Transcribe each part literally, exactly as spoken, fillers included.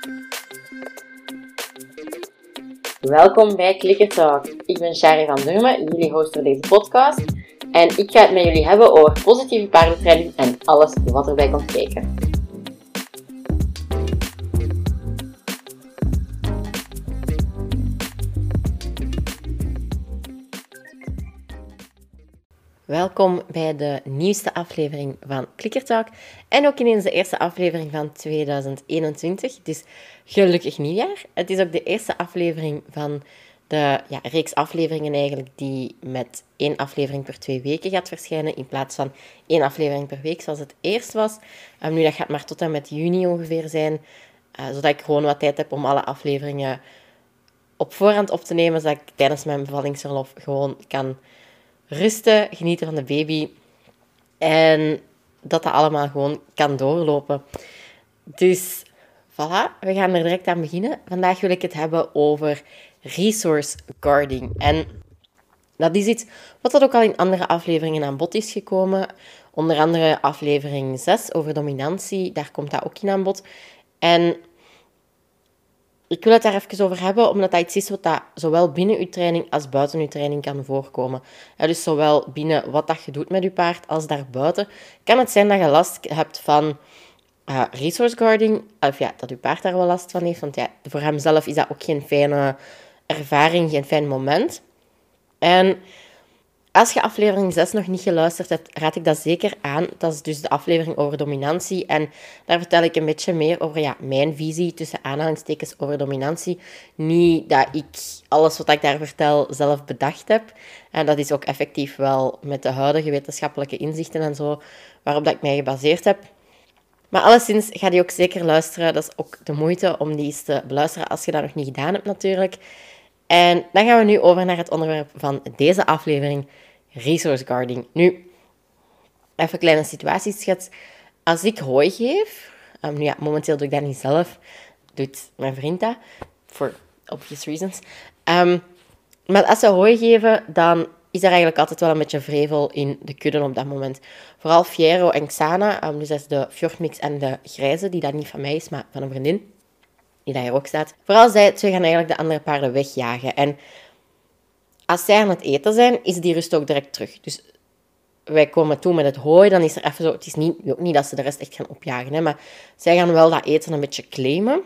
Welkom bij Clicker Talk. Ik ben Shari van Durmen, jullie host voor deze podcast. En ik ga het met jullie hebben over positieve paardentraining en alles wat erbij komt kijken. Welkom bij de nieuwste aflevering van Clicker Talk. En ook ineens de eerste aflevering van tweeduizend eenentwintig. Dus gelukkig nieuwjaar. Het is ook de eerste aflevering van de ja, reeks afleveringen eigenlijk die met één aflevering per twee weken gaat verschijnen. In plaats van één aflevering per week zoals het eerst was. Um, nu dat gaat maar tot en met juni ongeveer zijn. Uh, zodat ik gewoon wat tijd heb om alle afleveringen op voorhand op te nemen. Zodat ik tijdens mijn bevallingsverlof gewoon kan rusten, genieten van de baby en dat dat allemaal gewoon kan doorlopen. Dus voilà, we gaan er direct aan beginnen. Vandaag wil ik het hebben over resource guarding. En dat is iets wat dat ook al in andere afleveringen aan bod is gekomen. Onder andere aflevering zes over dominantie, daar komt dat ook in aan bod. En ik wil het daar even over hebben, omdat dat iets is wat dat zowel binnen uw training als buiten uw training kan voorkomen. Ja, dus zowel binnen wat dat je doet met je paard als daarbuiten kan het zijn dat je last hebt van uh, resource guarding. Of ja, dat je paard daar wel last van heeft. Want ja, voor hemzelf is dat ook geen fijne ervaring, geen fijn moment. En als je aflevering zes nog niet geluisterd hebt, raad ik dat zeker aan. Dat is dus de aflevering over dominantie. En daar vertel ik een beetje meer over ja, mijn visie, tussen aanhalingstekens, over dominantie. Niet dat ik alles wat ik daar vertel zelf bedacht heb. En dat is ook effectief wel met de huidige wetenschappelijke inzichten en zo, waarop dat ik mij gebaseerd heb. Maar alleszins, ga die ook zeker luisteren. Dat is ook de moeite om die eens te beluisteren als je dat nog niet gedaan hebt natuurlijk. En dan gaan we nu over naar het onderwerp van deze aflevering, resource guarding. Nu, even een kleine situatieschets. Als ik hooi geef, um, nu ja, momenteel doe ik dat niet zelf, doet mijn vriend dat, for obvious reasons. Um, maar als ze hooi geven, dan is er eigenlijk altijd wel een beetje vrevel in de kudde op dat moment. Vooral Fiero en Xana, um, dus dat is de Fjordmix en de grijze, die dat niet van mij is, maar van een vriendin, die daar hier ook staat. Vooral zij twee gaan eigenlijk de andere paarden wegjagen. En als zij aan het eten zijn, is die rust ook direct terug. Dus wij komen toe met het hooi, dan is er even zo... Het is niet, ook niet dat ze de rest echt gaan opjagen, hè, maar zij gaan wel dat eten een beetje claimen.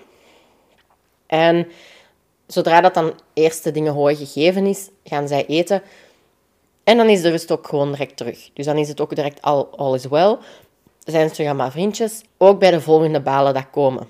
En zodra dat dan eerste dingen hooi gegeven is, gaan zij eten. En dan is de rust ook gewoon direct terug. Dus dan is het ook direct all, all is well. Zijn het terug allemaal vriendjes. Ook bij de volgende balen dat komen.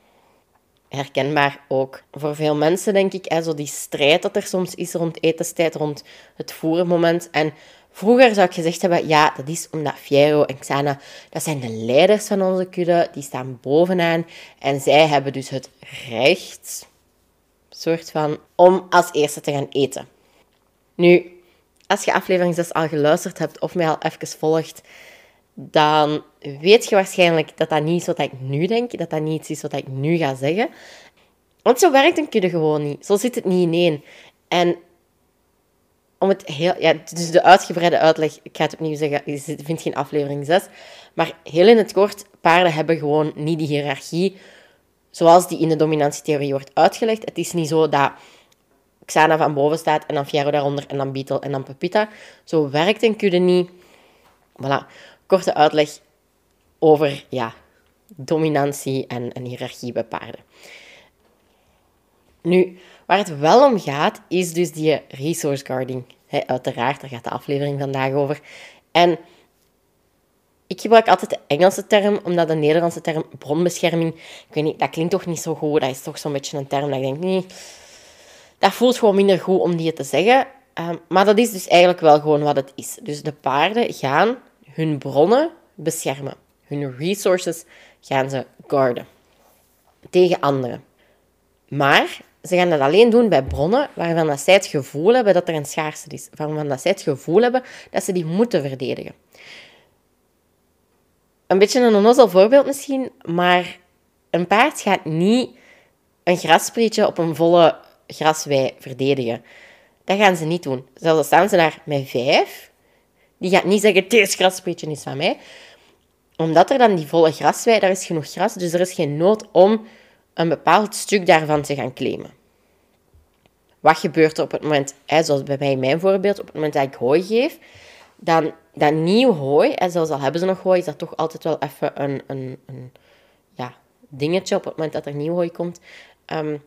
Herkenbaar ook voor veel mensen, denk ik. Hè, zo die strijd dat er soms is rond etenstijd, rond het voerenmoment. En vroeger zou ik gezegd hebben, ja, dat is omdat Fiero en Xana, dat zijn de leiders van onze kudde. Die staan bovenaan. En zij hebben dus het recht, soort van, om als eerste te gaan eten. Nu, als je aflevering zes al geluisterd hebt of mij al even volgt, dan weet je waarschijnlijk dat dat niet is wat ik nu denk, dat dat niet iets is wat ik nu ga zeggen. Want zo werkt een kudde gewoon niet. Zo zit het niet in één. En om het heel... Ja, dus de uitgebreide uitleg, ik ga het opnieuw zeggen, je vindt geen aflevering zes. Maar heel in het kort, paarden hebben gewoon niet die hiërarchie zoals die in de dominantietheorie wordt uitgelegd. Het is niet zo dat Xana van boven staat en dan Fiero daaronder en dan Beetle en dan Pepita. Zo werkt een kudde niet. Voilà. Korte uitleg over ja, dominantie en, en hiërarchie bij paarden. Nu, waar het wel om gaat, is dus die resource guarding. He, uiteraard, daar gaat de aflevering vandaag over. En ik gebruik altijd de Engelse term, omdat de Nederlandse term bronbescherming, ik weet niet, dat klinkt toch niet zo goed. Dat is toch zo'n beetje een term dat ik denk, nee, dat voelt gewoon minder goed om die te zeggen. Um, maar dat is dus eigenlijk wel gewoon wat het is. Dus de paarden gaan hun bronnen beschermen. Hun resources gaan ze guarden. Tegen anderen. Maar ze gaan dat alleen doen bij bronnen waarvan dat zij het gevoel hebben dat er een schaarste is. Waarvan dat zij het gevoel hebben dat ze die moeten verdedigen. Een beetje een onnozel voorbeeld misschien, maar een paard gaat niet een grassprietje op een volle graswei verdedigen. Dat gaan ze niet doen. Zelfs al staan ze daar met vijf, die gaat niet zeggen, deze grassprietje is van mij. Omdat er dan die volle graswei, daar is genoeg gras, dus er is geen nood om een bepaald stuk daarvan te gaan claimen. Wat gebeurt er op het moment, hè, zoals bij mij in mijn voorbeeld, op het moment dat ik hooi geef, dan dat nieuw hooi, hè, zelfs al hebben ze nog hooi, is dat toch altijd wel even een, een, een ja, dingetje op het moment dat er nieuw hooi komt. Um,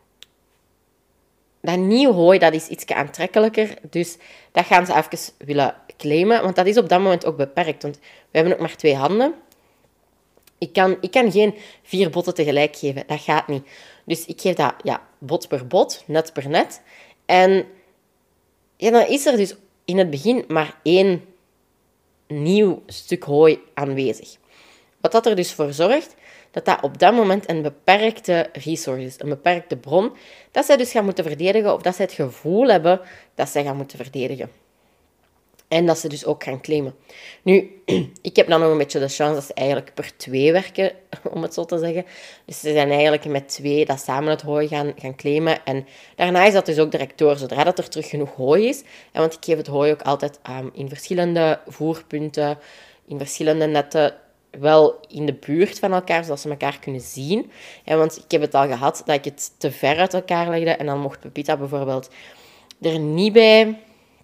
dat nieuw hooi, dat is iets aantrekkelijker, dus dat gaan ze even willen claimen, want dat is op dat moment ook beperkt, want we hebben ook maar twee handen. Ik kan, ik kan geen vier botten tegelijk geven, dat gaat niet. Dus ik geef dat ja, bot per bot, net per net. En ja, dan is er dus in het begin maar één nieuw stuk hooi aanwezig. Wat dat er dus voor zorgt, dat dat op dat moment een beperkte resource is, een beperkte bron, dat zij dus gaan moeten verdedigen of dat zij het gevoel hebben dat zij gaan moeten verdedigen. En dat ze dus ook gaan claimen. Nu, ik heb dan nog een beetje de chance dat ze eigenlijk per twee werken, om het zo te zeggen. Dus ze zijn eigenlijk met twee dat samen het hooi gaan, gaan claimen. En daarna is dat dus ook direct door, zodra dat er terug genoeg hooi is. En want ik geef het hooi ook altijd um, in verschillende voerpunten, in verschillende netten, wel in de buurt van elkaar, zodat ze elkaar kunnen zien. En want ik heb het al gehad dat ik het te ver uit elkaar legde. En dan mocht Pepita bijvoorbeeld er niet bij...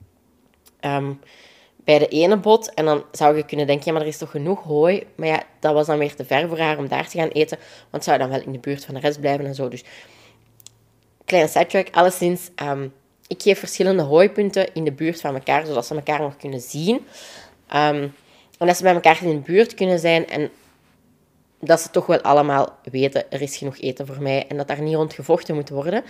Um, bij de ene bot. En dan zou je kunnen denken, ja, maar er is toch genoeg hooi. Maar ja, dat was dan weer te ver voor haar om daar te gaan eten. Want het zou dan wel in de buurt van de rest blijven en zo. Dus, kleine sidetrack, alleszins. Um, ik geef verschillende hooipunten in de buurt van elkaar, zodat ze elkaar nog kunnen zien. Um, en dat ze bij elkaar in de buurt kunnen zijn. En dat ze toch wel allemaal weten, er is genoeg eten voor mij. En dat daar niet rond gevochten moet worden.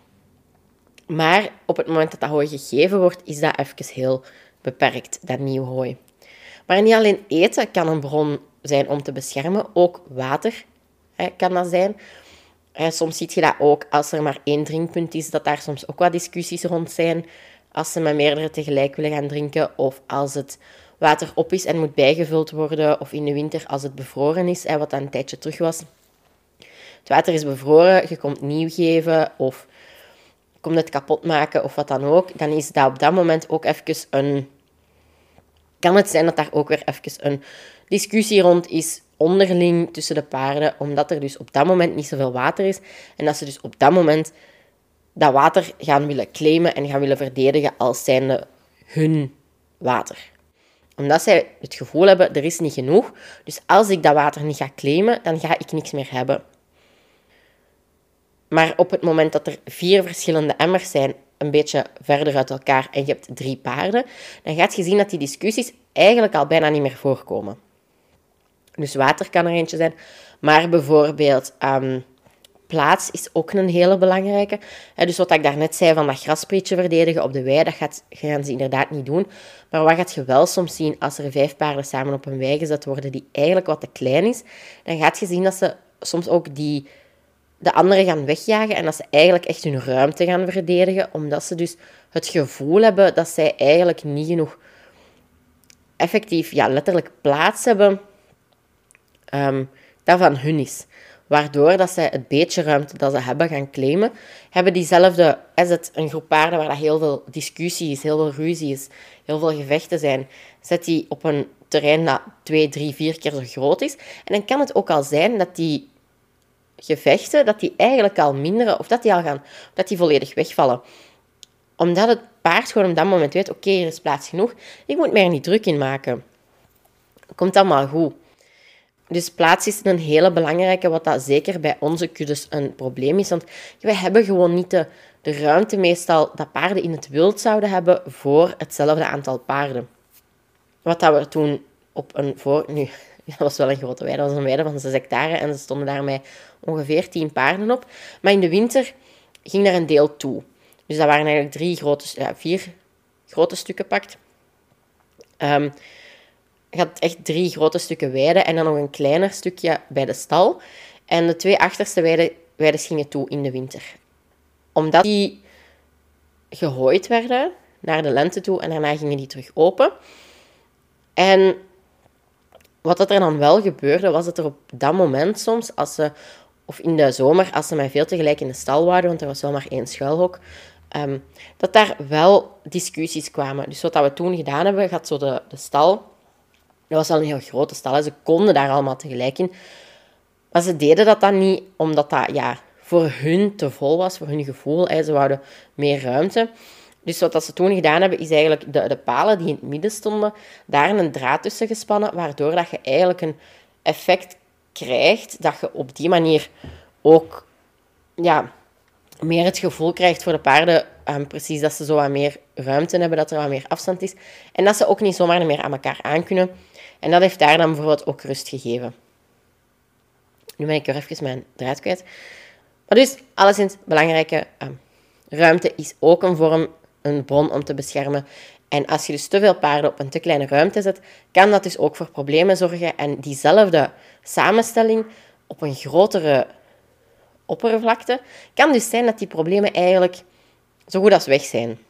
Maar op het moment dat dat hooi gegeven wordt, is dat even heel beperkt, dat nieuw hooi. Maar niet alleen eten kan een bron zijn om te beschermen, ook water hè, kan dat zijn. Hè, soms zie je dat ook als er maar één drinkpunt is, dat daar soms ook wat discussies rond zijn. Als ze met meerdere tegelijk willen gaan drinken, of als het water op is en moet bijgevuld worden, of in de winter als het bevroren is, hè, wat dan een tijdje terug was. Het water is bevroren, je komt nieuw geven, of komt het kapot maken of wat dan ook, dan is dat op dat moment ook even een... Kan het zijn dat daar ook weer even een discussie rond is, onderling tussen de paarden, omdat er dus op dat moment niet zoveel water is en dat ze dus op dat moment dat water gaan willen claimen en gaan willen verdedigen als zijnde hun water. Omdat zij het gevoel hebben, er is niet genoeg, dus als ik dat water niet ga claimen, dan ga ik niks meer hebben. Maar op het moment dat er vier verschillende emmers zijn, een beetje verder uit elkaar, en je hebt drie paarden, dan gaat je zien dat die discussies eigenlijk al bijna niet meer voorkomen. Dus water kan er eentje zijn, maar bijvoorbeeld um, plaats is ook een hele belangrijke. He, dus wat ik daarnet zei van dat grasprietje verdedigen op de wei, dat gaat, gaan ze inderdaad niet doen. Maar wat gaat je wel soms zien als er vijf paarden samen op een wei gezet worden die eigenlijk wat te klein is, dan gaat je zien dat ze soms ook die... de anderen gaan wegjagen en dat ze eigenlijk echt hun ruimte gaan verdedigen, omdat ze dus het gevoel hebben dat zij eigenlijk niet genoeg effectief, ja, letterlijk plaats hebben um, dat van hun is. Waardoor dat zij het beetje ruimte dat ze hebben gaan claimen, hebben diezelfde, is het een groep paarden waar dat heel veel discussie is, heel veel ruzie is, heel veel gevechten zijn, zet die op een terrein dat twee, drie, vier keer zo groot is. En dan kan het ook al zijn dat die gevechten, dat die eigenlijk al minderen, of dat die al gaan, dat die volledig wegvallen. Omdat het paard gewoon op dat moment weet, oké, okay, er is plaats genoeg, ik moet mij er niet druk in maken. Komt allemaal goed. Dus plaats is een hele belangrijke, wat dat zeker bij onze kuddes een probleem is, want wij hebben gewoon niet de, de ruimte meestal dat paarden in het wild zouden hebben voor hetzelfde aantal paarden. Wat dat we toen op een voor... Nu, dat was wel een grote weide, dat was een weide van zes hectare en er stonden daarmee ongeveer tien paarden op. Maar in de winter ging daar een deel toe. Dus dat waren eigenlijk drie grote, ja, vier grote stukken pakt. Um, je had echt drie grote stukken weide en dan nog een kleiner stukje bij de stal. En de twee achterste weiden, weides gingen toe in de winter. Omdat die gehooid werden naar de lente toe en daarna gingen die terug open. En wat er dan wel gebeurde, was dat er op dat moment soms, als ze, of in de zomer, als ze mij veel tegelijk in de stal waren, want er was wel maar één schuilhok, um, dat daar wel discussies kwamen. Dus wat we toen gedaan hebben, gaat zo de, de stal, dat was wel een heel grote stal, hè, ze konden daar allemaal tegelijk in. Maar ze deden dat dan niet omdat dat ja, voor hun te vol was, voor hun gevoel. Hè. Ze wouden meer ruimte. Dus wat ze toen gedaan hebben, is eigenlijk de, de palen die in het midden stonden, daar een draad tussen gespannen, waardoor dat je eigenlijk een effect krijgt dat je op die manier ook ja, meer het gevoel krijgt voor de paarden, um, precies dat ze zo wat meer ruimte hebben, dat er wat meer afstand is. En dat ze ook niet zomaar meer aan elkaar aankunnen. En dat heeft daar dan bijvoorbeeld ook rust gegeven. Nu ben ik er even mijn draad kwijt. Maar dus, alleszins, belangrijke um, ruimte is ook een vorm, een bron om te beschermen. En als je dus te veel paarden op een te kleine ruimte zet, kan dat dus ook voor problemen zorgen. En diezelfde samenstelling op een grotere oppervlakte kan dus zijn dat die problemen eigenlijk zo goed als weg zijn.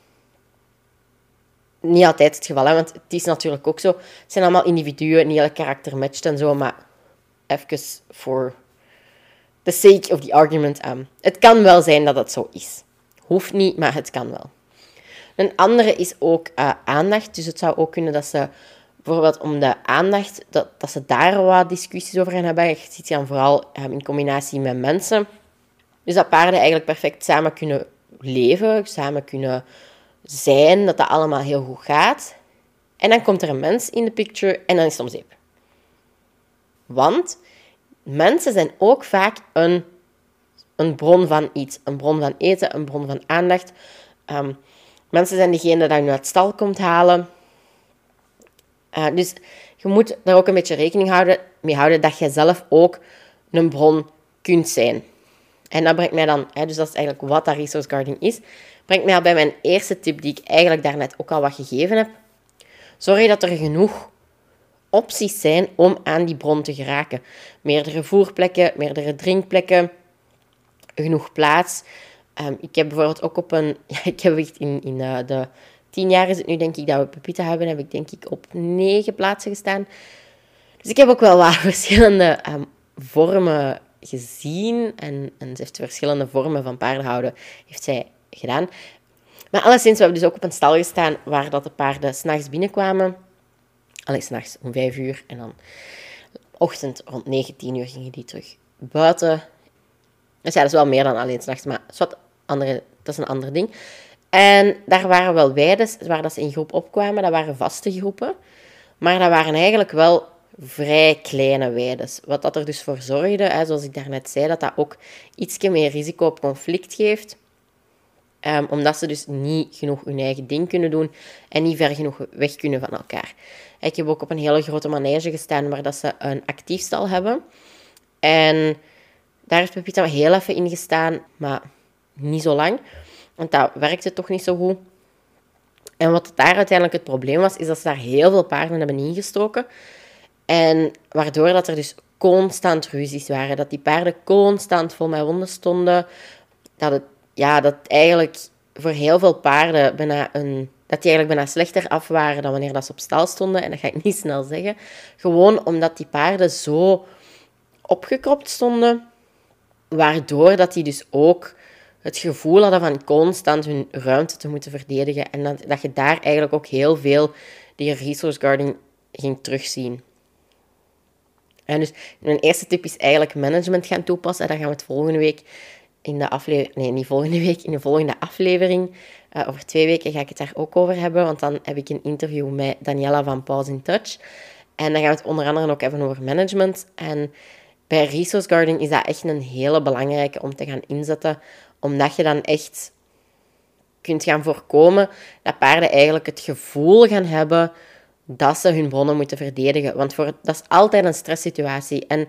Niet altijd het geval, hè, want het is natuurlijk ook zo. Het zijn allemaal individuen, niet elk karakter matcht en zo, maar even voor the sake of the argument. Um, het kan wel zijn dat het zo is. Hoeft niet, maar het kan wel. Een andere is ook uh, aandacht. Dus het zou ook kunnen dat ze bijvoorbeeld om de aandacht, dat, dat ze daar wat discussies over gaan hebben. Je ziet dan vooral um, in combinatie met mensen. Dus dat paarden eigenlijk perfect samen kunnen leven, samen kunnen zijn, dat dat allemaal heel goed gaat. En dan komt er een mens in de picture en dan is het om zeep. Want mensen zijn ook vaak een, een bron van iets. Een bron van eten, een bron van aandacht. Um, mensen zijn degene die je uit stal komt halen. Uh, dus je moet daar ook een beetje rekening houden, mee houden dat je zelf ook een bron kunt zijn. En dat brengt mij dan, hè, dus dat is eigenlijk wat dat resource guarding is, brengt mij al bij mijn eerste tip die ik eigenlijk daarnet ook al wat gegeven heb. Zorg dat er genoeg opties zijn om aan die bron te geraken. Meerdere voerplekken, meerdere drinkplekken, genoeg plaats. Um, ik heb bijvoorbeeld ook op een... Ja, ik heb echt in, in uh, de tien jaar is het nu, denk ik, dat we Pepita hebben, heb ik denk ik op negen plaatsen gestaan. Dus ik heb ook wel wat verschillende um, vormen gezien. En, en ze heeft verschillende vormen van paardenhouden heeft zij gedaan. Maar alleszins, we hebben dus ook op een stal gestaan waar dat de paarden 's nachts binnenkwamen. Allee, 's nachts om vijf uur. En dan ochtend rond negen, tien uur gingen die terug buiten. Dus ja, dat is wel meer dan alleen 's nachts, maar dat is, andere, dat is een ander ding. En daar waren wel weides waar dat ze in groep opkwamen. Dat waren vaste groepen. Maar dat waren eigenlijk wel vrij kleine weides. Wat dat er dus voor zorgde, hè, zoals ik daarnet zei, dat dat ook ietsje meer risico op conflict geeft. Um, omdat ze dus niet genoeg hun eigen ding kunnen doen en niet ver genoeg weg kunnen van elkaar. Ik heb ook op een hele grote manege gestaan waar dat ze een actiefstal hebben. En daar heeft Pepita heel even in gestaan, maar niet zo lang. Want dat werkte toch niet zo goed. En wat daar uiteindelijk het probleem was, is dat ze daar heel veel paarden hebben ingestoken. En waardoor dat er dus constant ruzies waren. Dat die paarden constant vol met wonden stonden. Dat het, ja, dat eigenlijk voor heel veel paarden bijna een... Dat die eigenlijk bijna slechter af waren dan wanneer dat ze op stal stonden. En dat ga ik niet snel zeggen. Gewoon omdat die paarden zo opgekropt stonden. Waardoor dat die dus ook het gevoel hadden van constant hun ruimte te moeten verdedigen. En dat, dat je daar eigenlijk ook heel veel die resource guarding ging terugzien. En dus mijn eerste tip is eigenlijk management gaan toepassen. Daar gaan we het volgende week in de aflevering... Nee, niet volgende week. In de volgende aflevering. Uh, over twee weken ga ik het daar ook over hebben. Want dan heb ik een interview met Daniela van Paws in Touch. En dan gaan we het onder andere ook even over management. En bij resource guarding is dat echt een hele belangrijke om te gaan inzetten. Omdat je dan echt kunt gaan voorkomen dat paarden eigenlijk het gevoel gaan hebben dat ze hun bronnen moeten verdedigen. Want voor, dat is altijd een stresssituatie. En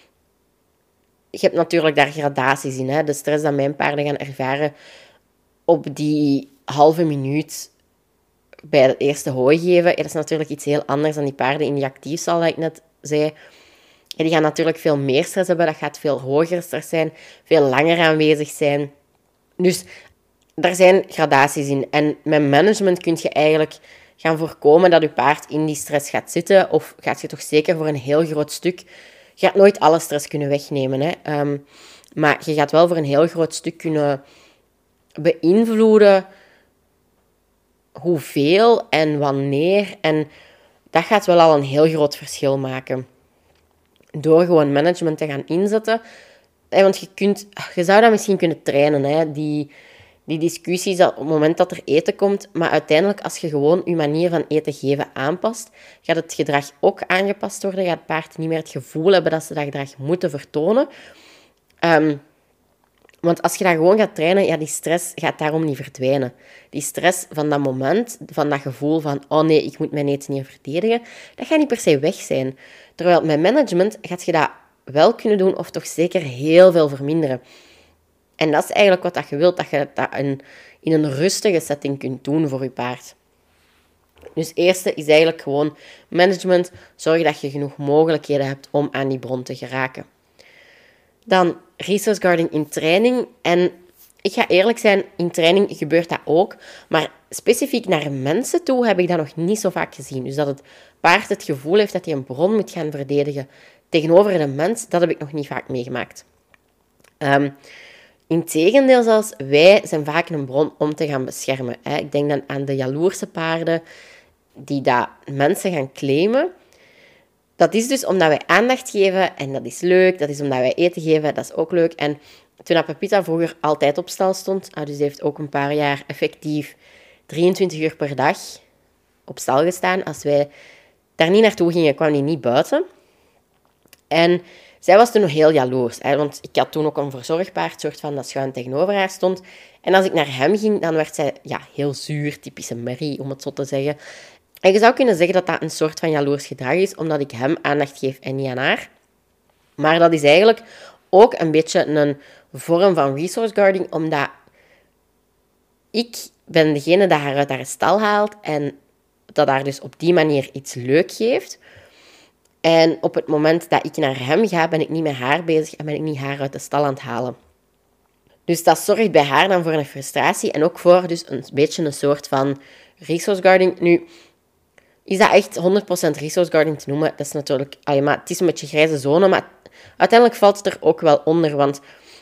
je hebt natuurlijk daar gradaties in. Hè? De stress dat mijn paarden gaan ervaren op die halve minuut bij het eerste hooi geven, ja, dat is natuurlijk iets heel anders dan die paarden in die actiefstal, dat ik net zei. Ja, die gaan natuurlijk veel meer stress hebben. Dat gaat veel hoger stress zijn, veel langer aanwezig zijn. Dus daar zijn gradaties in. En met management kun je eigenlijk gaan voorkomen dat je paard in die stress gaat zitten. Of gaat je toch zeker voor een heel groot stuk... Je gaat nooit alle stress kunnen wegnemen. Hè. Um, maar je gaat wel voor een heel groot stuk kunnen beïnvloeden hoeveel en wanneer. En dat gaat wel al een heel groot verschil maken. door gewoon management te gaan inzetten. Want je, kunt, je zou dat misschien kunnen trainen, hè? Die, die discussies op het moment dat er eten komt. Maar uiteindelijk, als je gewoon je manier van eten geven aanpast, gaat het gedrag ook aangepast worden. Gaat het paard niet meer het gevoel hebben dat ze dat gedrag moeten vertonen. Um, want als je dat gewoon gaat trainen, ja, die stress gaat daarom niet verdwijnen. Die stress van dat moment, van dat gevoel van, oh nee, ik moet mijn eten niet verdedigen, dat gaat niet per se weg zijn. Terwijl met management gaat je dat wel kunnen doen, of toch zeker heel veel verminderen. En dat is eigenlijk wat dat je wilt, dat je dat in, in een rustige setting kunt doen voor je paard. Dus het eerste is eigenlijk gewoon management. Zorg dat je genoeg mogelijkheden hebt om aan die bron te geraken. Dan resource guarding in training. En ik ga eerlijk zijn, in training gebeurt dat ook. Maar specifiek naar mensen toe heb ik dat nog niet zo vaak gezien. Dus dat het paard het gevoel heeft dat hij een bron moet gaan verdedigen tegenover een mens, dat heb ik nog niet vaak meegemaakt. Um, Integendeel zelfs, wij zijn vaak een bron om te gaan beschermen. Hè. Ik denk dan aan de jaloerse paarden die dat mensen gaan claimen. Dat is dus omdat wij aandacht geven en dat is leuk. Dat is omdat wij eten geven, dat is ook leuk. En toen Pepita vroeger altijd op stal stond, dus die heeft ook een paar jaar effectief drieëntwintig uur per dag op stal gestaan. Als wij daar niet naartoe gingen, kwam die niet buiten. En zij was toen nog heel jaloers, hè, want ik had toen ook een verzorgpaard, soort van dat schuin tegenover haar stond. En als ik naar hem ging, dan werd zij ja, heel zuur, typische merrie, om het zo te zeggen. En je zou kunnen zeggen dat dat een soort van jaloers gedrag is, omdat ik hem aandacht geef en niet aan haar. Maar dat is eigenlijk ook een beetje een vorm van resource guarding, omdat ik ben degene die haar uit haar stal haalt en dat haar dus op die manier iets leuk geeft. En op het moment dat ik naar hem ga, ben ik niet met haar bezig en ben ik niet haar uit de stal aan het halen. Dus dat zorgt bij haar dan voor een frustratie en ook voor dus een beetje een soort van resource guarding. Nu, is dat echt honderd procent resource guarding te noemen? Dat is natuurlijk, allee, maar het is een beetje grijze zone, maar uiteindelijk valt het er ook wel onder, want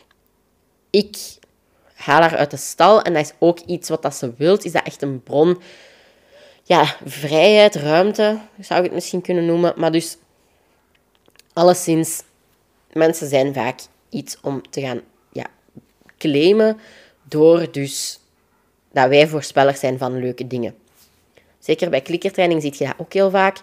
ik haal haar uit de stal en dat is ook iets wat dat ze wilt. Is dat echt een bron, ja, vrijheid, ruimte, zou ik het misschien kunnen noemen, maar dus alleszins, mensen zijn vaak iets om te gaan ja, claimen door dus dat wij voorspellers zijn van leuke dingen. Zeker bij klikkertraining zie je dat ook heel vaak.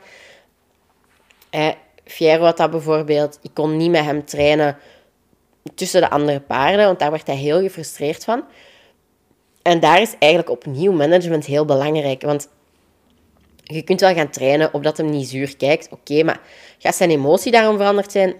Eh, Fiero had dat bijvoorbeeld. Ik kon niet met hem trainen tussen de andere paarden, want daar werd hij heel gefrustreerd van. En daar is eigenlijk opnieuw management heel belangrijk, want je kunt wel gaan trainen opdat hem niet zuur kijkt. Oké, okay, maar gaat zijn emotie daarom veranderd zijn?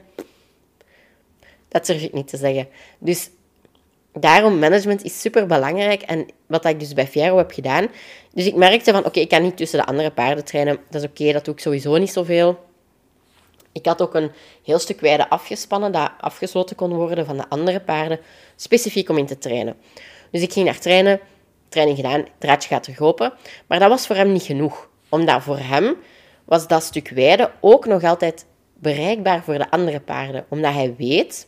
Dat durf ik niet te zeggen. Dus daarom, management is super belangrijk. En wat ik dus bij Fiero heb gedaan. Dus ik merkte van, oké, okay, ik kan niet tussen de andere paarden trainen. Dat is oké, okay, dat doe ik sowieso niet zoveel. Ik had ook een heel stuk weide afgespannen, dat afgesloten kon worden van de andere paarden, specifiek om in te trainen. Dus ik ging naar trainen, training gedaan, het draadje gaat terug open. Maar dat was voor hem niet genoeg. Omdat voor hem was dat stuk weide ook nog altijd bereikbaar voor de andere paarden. Omdat hij weet,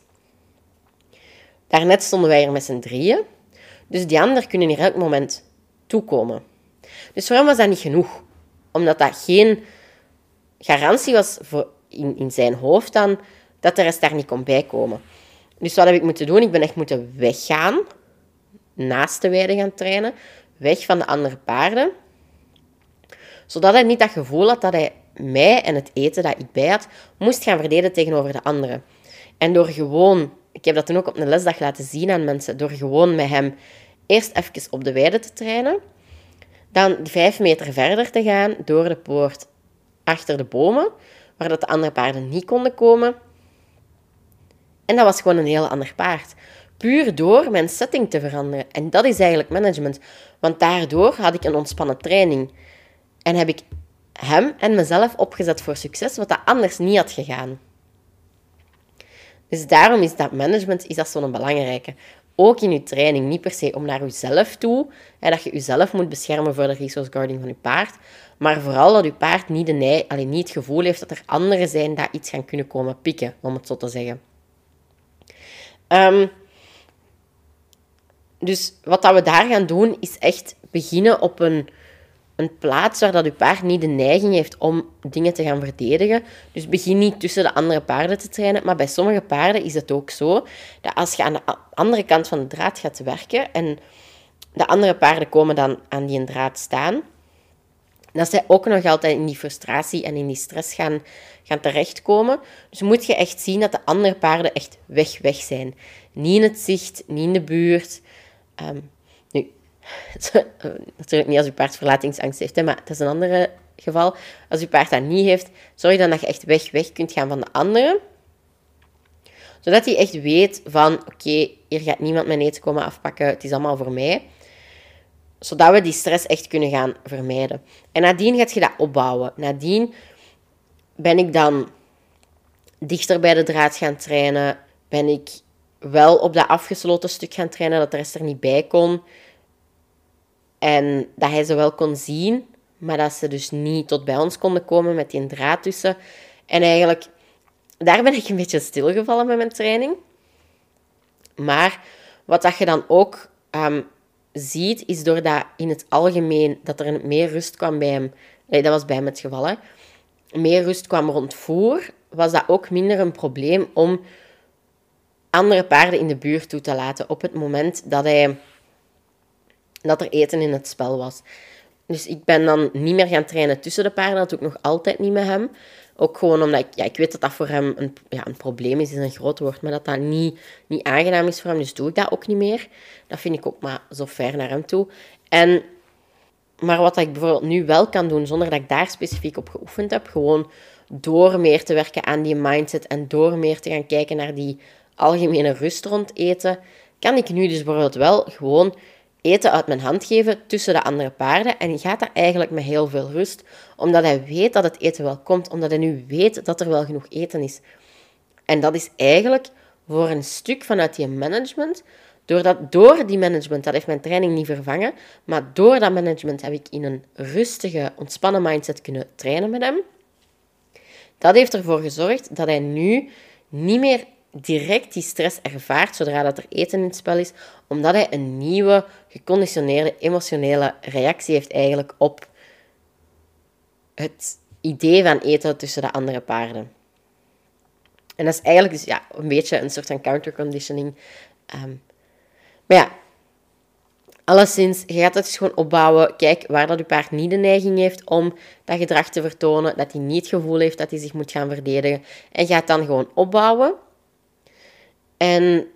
daarnet stonden wij hier met z'n drieën, dus die anderen kunnen hier elk moment toekomen. Dus voor hem was dat niet genoeg. Omdat dat geen garantie was voor in, in zijn hoofd dan, dat de rest daar niet kon bijkomen. Dus wat heb ik moeten doen? Ik ben echt moeten weggaan, naast de weide gaan trainen, weg van de andere paarden, zodat hij niet dat gevoel had dat hij mij en het eten dat ik bij had, moest gaan verdedigen tegenover de anderen. En door gewoon, ik heb dat toen ook op een lesdag laten zien aan mensen, door gewoon met hem eerst even op de weide te trainen, dan vijf meter verder te gaan door de poort achter de bomen, waar dat de andere paarden niet konden komen. En dat was gewoon een heel ander paard. Puur door mijn setting te veranderen. En dat is eigenlijk management. Want daardoor had ik een ontspannen training. En heb ik hem en mezelf opgezet voor succes, wat dat anders niet had gegaan. Dus daarom is dat management is dat zo'n belangrijke. Ook in je training, niet per se om naar jezelf toe, hè, dat je jezelf moet beschermen voor de resource guarding van je paard, maar vooral dat je paard niet, de neig, alleen niet het gevoel heeft dat er anderen zijn die iets gaan kunnen komen pikken, om het zo te zeggen. Um, dus wat dat we daar gaan doen, is echt beginnen op een een plaats waar dat je paard niet de neiging heeft om dingen te gaan verdedigen. Dus begin niet tussen de andere paarden te trainen. Maar bij sommige paarden is het ook zo dat als je aan de andere kant van de draad gaat werken en de andere paarden komen dan aan die draad staan, dat zij ook nog altijd in die frustratie en in die stress gaan, gaan terechtkomen. Dus moet je echt zien dat de andere paarden echt weg, weg zijn. Niet in het zicht, niet in de buurt. Um, nu, natuurlijk niet als je paard verlatingsangst heeft, hè, maar dat is een ander geval. Als je paard dat niet heeft, zorg dan dat je echt weg, weg kunt gaan van de anderen. Zodat hij echt weet van, oké, okay, hier gaat niemand mijn eten komen afpakken, het is allemaal voor mij. Zodat we die stress echt kunnen gaan vermijden. En nadien gaat je dat opbouwen. Nadien ben ik dan dichter bij de draad gaan trainen. Ben ik wel op dat afgesloten stuk gaan trainen, dat de rest er niet bij kon. En dat hij ze wel kon zien, maar dat ze dus niet tot bij ons konden komen met die draad tussen. En eigenlijk, daar ben ik een beetje stilgevallen met mijn training. Maar wat dat je dan ook um, ziet, is doordat in het algemeen dat er meer rust kwam bij hem. Nee, dat was bij hem het geval, hè. Meer rust kwam rond voer, was dat ook minder een probleem om andere paarden in de buurt toe te laten op het moment dat, hij, dat er eten in het spel was. Dus ik ben dan niet meer gaan trainen tussen de paarden, dat doe ik nog altijd niet met hem. Ook gewoon omdat ik, ja, ik weet dat dat voor hem een, ja, een probleem is, is een groot woord, maar dat dat niet, niet aangenaam is voor hem, dus doe ik dat ook niet meer. Dat vind ik ook maar zo ver naar hem toe. En, maar wat ik bijvoorbeeld nu wel kan doen, zonder dat ik daar specifiek op geoefend heb, gewoon door meer te werken aan die mindset en door meer te gaan kijken naar die algemene rust rond eten, kan ik nu dus bijvoorbeeld wel gewoon eten uit mijn hand geven tussen de andere paarden. En hij gaat dat eigenlijk met heel veel rust, omdat hij weet dat het eten wel komt, omdat hij nu weet dat er wel genoeg eten is. En dat is eigenlijk voor een stuk vanuit die management, doordat, door die management, dat heeft mijn training niet vervangen, maar door dat management heb ik in een rustige, ontspannen mindset kunnen trainen met hem. Dat heeft ervoor gezorgd dat hij nu niet meer direct die stress ervaart zodra dat er eten in het spel is, omdat hij een nieuwe, geconditioneerde, emotionele reactie heeft eigenlijk op het idee van eten tussen de andere paarden. En dat is eigenlijk dus, ja, een beetje een soort van counterconditioning. Um, maar ja, alleszins, je gaat het dus gewoon opbouwen. Kijk waar dat je paard niet de neiging heeft om dat gedrag te vertonen, dat hij niet het gevoel heeft dat hij zich moet gaan verdedigen. En ga het dan gewoon opbouwen. En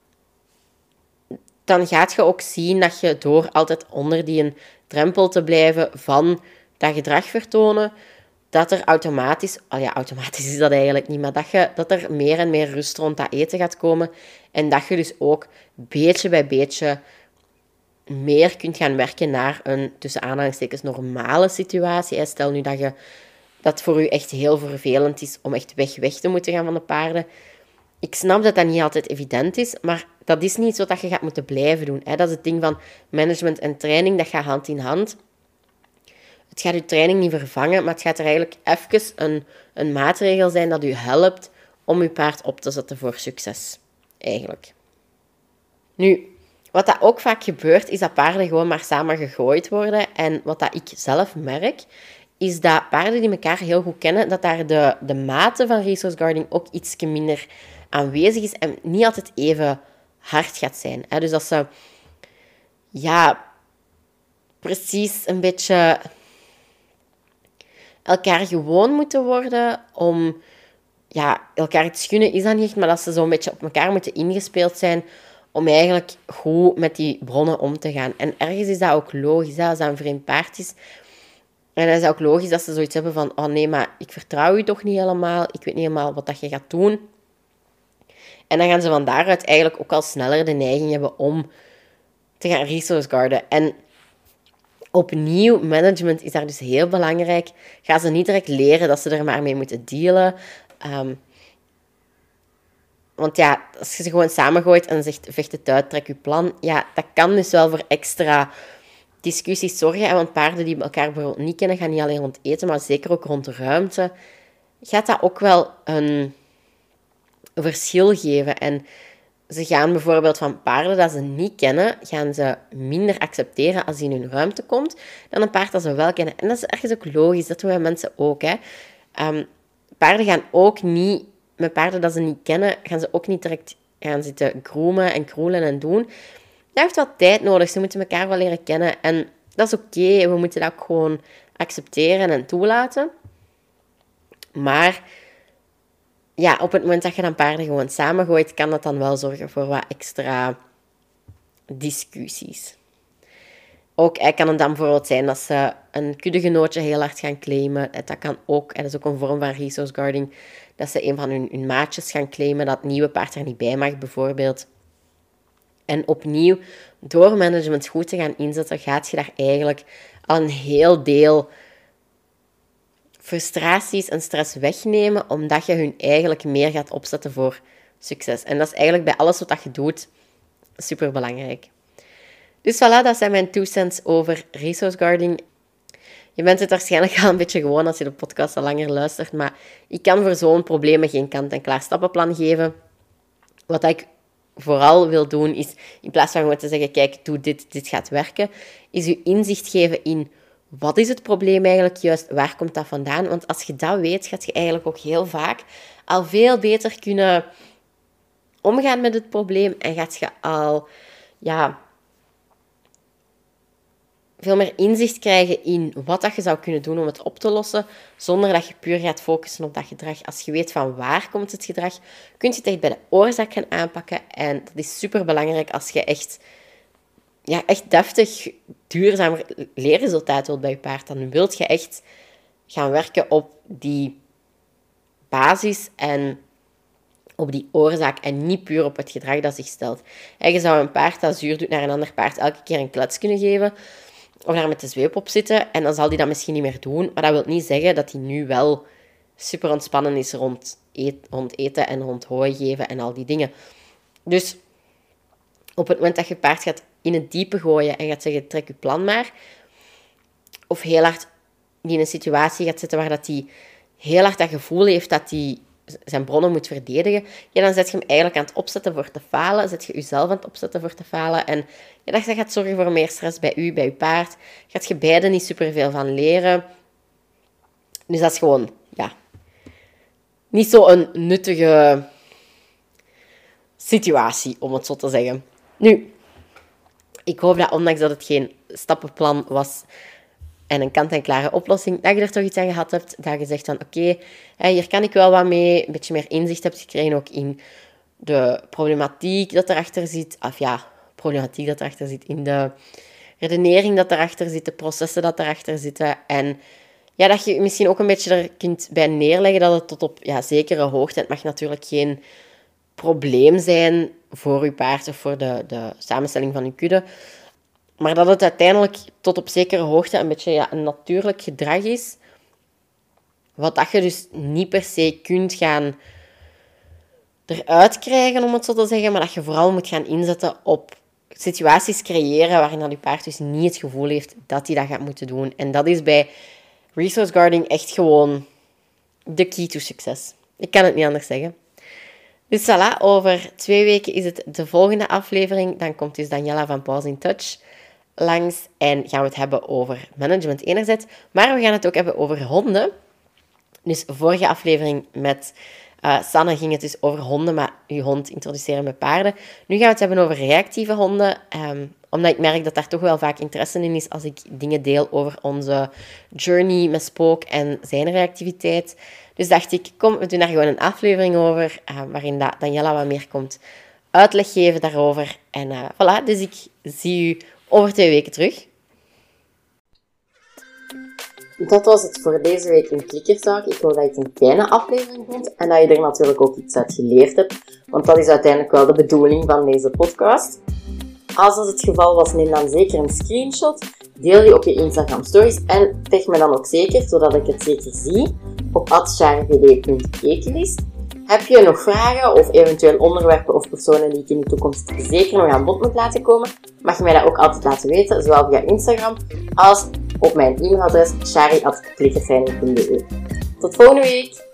dan gaat je ook zien dat je door altijd onder die drempel te blijven van dat gedrag vertonen, dat er automatisch, oh ja, automatisch is dat eigenlijk niet, maar dat, je, dat er meer en meer rust rond dat eten gaat komen en dat je dus ook beetje bij beetje meer kunt gaan werken naar een, tussen aanhalingstekens, normale situatie. En stel nu dat, je, dat voor je echt heel vervelend is om echt weg, weg te moeten gaan van de paarden. Ik snap dat dat niet altijd evident is, maar dat is niet zo dat je gaat moeten blijven doen. Dat is het ding van management en training, dat gaat hand in hand. Het gaat je training niet vervangen, maar het gaat er eigenlijk even een, een maatregel zijn dat je helpt om je paard op te zetten voor succes. Eigenlijk. Nu, wat dat ook vaak gebeurt, is dat paarden gewoon maar samen gegooid worden. En wat dat ik zelf merk, is dat paarden die elkaar heel goed kennen, dat daar de, de mate van resource guarding ook iets minder aanwezig is en niet altijd even hard gaat zijn. Dus dat ze, ja, precies een beetje elkaar gewoon moeten worden om, ja, elkaar iets gunnen is dat niet, maar dat ze zo'n beetje op elkaar moeten ingespeeld zijn om eigenlijk goed met die bronnen om te gaan. En ergens is dat ook logisch, hè, als dat een vreemd paard is. En dan is het ook logisch dat ze zoiets hebben van, oh nee, maar ik vertrouw je toch niet helemaal, ik weet niet helemaal wat dat je gaat doen. En dan gaan ze van daaruit eigenlijk ook al sneller de neiging hebben om te gaan resource guarden. En opnieuw, management is daar dus heel belangrijk. Ga ze niet direct leren dat ze er maar mee moeten dealen. Um, want ja, als je ze gewoon samengooit en zegt, vecht het uit, trek je plan. Ja, dat kan dus wel voor extra discussies zorgen. Want paarden die elkaar bijvoorbeeld niet kennen, gaan niet alleen rond eten, maar zeker ook rond de ruimte. Gaat dat ook wel een verschil geven. En Ze gaan bijvoorbeeld van paarden dat ze niet kennen, gaan ze minder accepteren als die in hun ruimte komt, dan een paard dat ze wel kennen. En dat is ergens ook logisch, dat doen wij mensen ook. Hè. Um, paarden gaan ook niet, met paarden dat ze niet kennen, gaan ze ook niet direct gaan zitten groomen en kroelen en doen. Dat heeft wel tijd nodig, ze moeten elkaar wel leren kennen. En dat is oké, okay. We moeten dat ook gewoon accepteren en toelaten. Maar ja, op het moment dat je dan paarden gewoon samengooit, kan dat dan wel zorgen voor wat extra discussies. Ook hij kan het dan bijvoorbeeld zijn dat ze een kuddegenootje heel hard gaan claimen. Dat kan ook, en dat is ook een vorm van resource guarding, dat ze een van hun, hun maatjes gaan claimen, dat het nieuwe paard er niet bij mag, bijvoorbeeld. En opnieuw, door management goed te gaan inzetten, gaat je daar eigenlijk al een heel deel frustraties en stress wegnemen, omdat je hun eigenlijk meer gaat opzetten voor succes. En dat is eigenlijk bij alles wat je doet superbelangrijk. Dus voilà, dat zijn mijn two cents over resource guarding. Je bent het waarschijnlijk al een beetje gewoon als je de podcast al langer luistert, maar ik kan voor zo'n problemen geen kant-en-klaar stappenplan geven. Wat ik vooral wil doen is, in plaats van gewoon te zeggen, kijk, doe dit, dit gaat werken, is je inzicht geven in wat is het probleem eigenlijk juist, waar komt dat vandaan? Want als je dat weet, gaat je eigenlijk ook heel vaak al veel beter kunnen omgaan met het probleem en gaat je al ja, veel meer inzicht krijgen in wat dat je zou kunnen doen om het op te lossen, zonder dat je puur gaat focussen op dat gedrag. Als je weet van waar komt het gedrag, kun je het echt bij de oorzaak gaan aanpakken. En dat is superbelangrijk als je echt, ja, echt deftig, duurzaam leerresultaat wilt bij je paard. Dan wil je echt gaan werken op die basis en op die oorzaak en niet puur op het gedrag dat zich stelt. En je zou een paard dat zuur doet naar een ander paard elke keer een klets kunnen geven of daar met de zweep op zitten en dan zal die dat misschien niet meer doen. Maar dat wil niet zeggen dat hij nu wel super ontspannen is rond, eet, rond eten en rond hooi geven en al die dingen. Dus op het moment dat je paard gaat in het diepe gooien en gaat zeggen, trek je plan maar, of heel hard die in een situatie gaat zitten waar dat hij heel hard dat gevoel heeft dat hij zijn bronnen moet verdedigen, ja, dan zet je hem eigenlijk aan het opzetten voor te falen. Zet je jezelf aan het opzetten voor te falen. En ja, dat gaat zorgen voor meer stress bij u, bij je paard. Gaat je beiden niet superveel van leren. Dus dat is gewoon, ja, niet zo'n nuttige situatie, om het zo te zeggen. Nu, ik hoop dat ondanks dat het geen stappenplan was en een kant-en-klare oplossing, dat je er toch iets aan gehad hebt, dat je zegt van oké, okay, hier kan ik wel wat mee, een beetje meer inzicht hebt gekregen ook in de problematiek dat erachter zit, of ja, problematiek dat erachter zit, in de redenering dat erachter zit, de processen dat erachter zitten en ja, dat je misschien ook een beetje er kunt bij neerleggen dat het tot op ja, zekere hoogte, het mag natuurlijk geen probleem zijn voor je paard of voor de, de samenstelling van je kudde, maar dat het uiteindelijk tot op zekere hoogte een beetje ja, een natuurlijk gedrag is. Wat dat je dus niet per se kunt gaan eruit krijgen, om het zo te zeggen. Maar dat je vooral moet gaan inzetten op situaties creëren waarin dat je paard dus niet het gevoel heeft dat hij dat gaat moeten doen. En dat is bij resource guarding echt gewoon de key to succes. Ik kan het niet anders zeggen. Dus voilà, over twee weken is het de volgende aflevering. Dan komt dus Daniela van Paws in Touch langs en gaan we het hebben over management enerzijds, maar we gaan het ook hebben over honden. Dus vorige aflevering met uh, Sanne ging het dus over honden, maar je hond introduceren met paarden. Nu gaan we het hebben over reactieve honden, um, omdat ik merk dat daar toch wel vaak interesse in is als ik dingen deel over onze journey met Spook en zijn reactiviteit. Dus dacht ik, kom, we doen daar gewoon een aflevering over, uh, waarin da- Daniela wat meer komt uitleg geven daarover. En uh, voilà, dus ik zie u over twee weken terug. Dat was het voor deze week in Klikkertalk. Ik hoop dat je het een kleine aflevering vond en dat je er natuurlijk ook iets uit geleerd hebt. Want dat is uiteindelijk wel de bedoeling van deze podcast. Als dat het geval was, neem dan zeker een screenshot. Deel die op je Instagram stories en tag me dan ook zeker, zodat ik het zeker zie, op at charivd punt ekelis. Heb je nog vragen of eventueel onderwerpen of personen die ik in de toekomst zeker nog aan bod moet laten komen, mag je mij dat ook altijd laten weten, zowel via Instagram als op mijn e-mailadres chari at klikkertraining punt be. Tot volgende week!